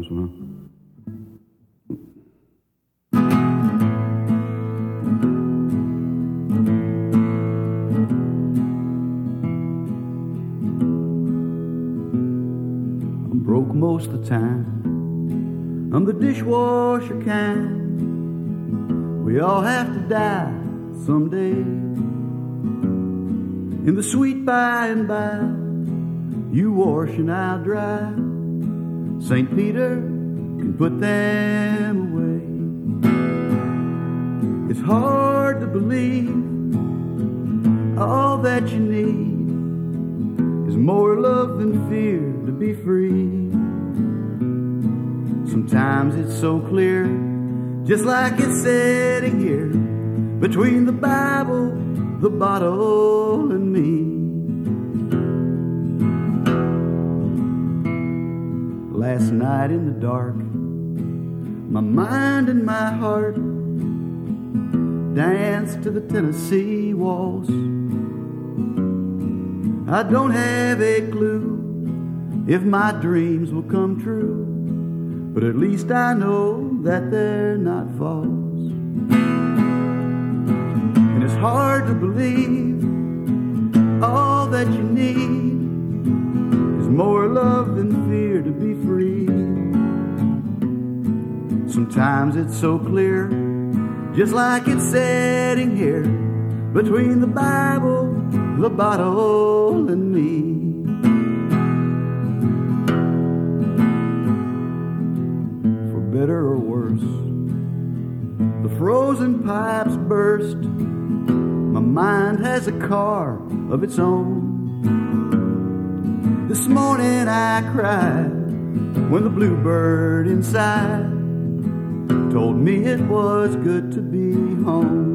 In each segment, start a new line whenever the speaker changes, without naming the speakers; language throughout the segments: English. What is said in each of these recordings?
this one, huh? Broke most of the time. I'm the dishwasher kind. We all have to die someday. In the sweet by and by, you wash and I'll dry. St. Peter can put them away. It's hard to believe all that you need is more love than fear to be free. Sometimes it's so clear, just like it's sitting here between the Bible, the bottle, and me. Last night in the dark, my mind and my heart danced to the Tennessee Waltz. I don't have a clue if my dreams will come true, but at least I know that they're not false. And it's hard to believe all that you need is more love than fear to be free. Sometimes it's so clear, just like it's sitting here between the Bible, the bottle, and me. For better or worse, the frozen pipes burst. My mind has a car of its own. This morning I cried when the bluebird inside told me it was good to be home.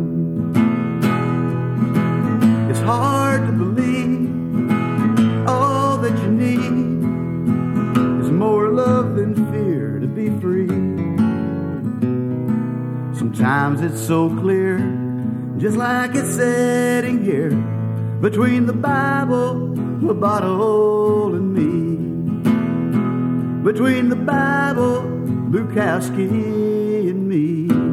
It's hard to believe all that you need is more love than fear to be free. Sometimes it's so clear, just like it's sitting here between the Bible, the bottle, and me. Between the Bible, Bukowski, and me.